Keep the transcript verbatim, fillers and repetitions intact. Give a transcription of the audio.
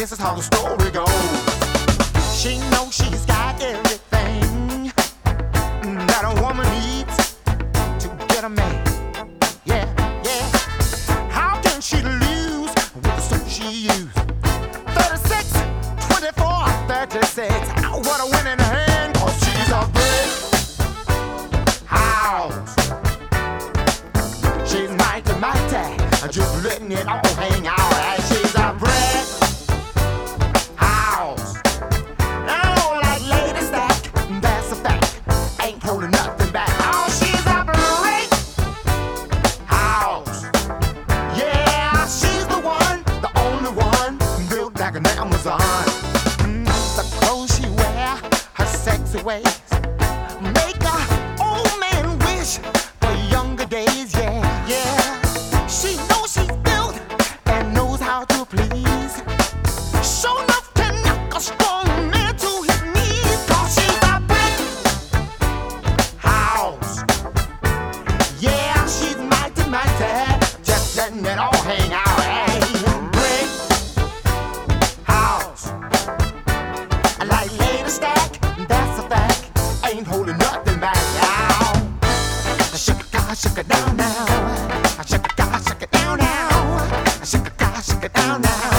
this is how the story goes. She knows she's got everything that a woman needs to get a man. Yeah, yeah. How can she lose with the suit she used? thirty-six, twenty-four, thirty-six. What a winning hand, 'cause she's a brick house. She's mighty, mighty, just letting it all hang out. And she's a brick house. Oh, like Lady Stack, that's a fact. Ain't holding nothing back. Oh, she's a brick house. Yeah, she's the one, the only one, built like an Amazon. Mm, the clothes she wear, her sexy ways, make a old man wish for younger days. Yeah, yeah. She knows she's built and knows how to please. Sure enough can knock a strong man to his knees. 'Cause she's a brick house. Yeah, she's mighty, mighty, just letting it all hang out. Hey, brick house. Like Lady Stack, that's a fact. Ain't holding nothing back. Now, shake it, God, shake it down now. Shake it, God, shake it down now. Shake it, God, shake it down now.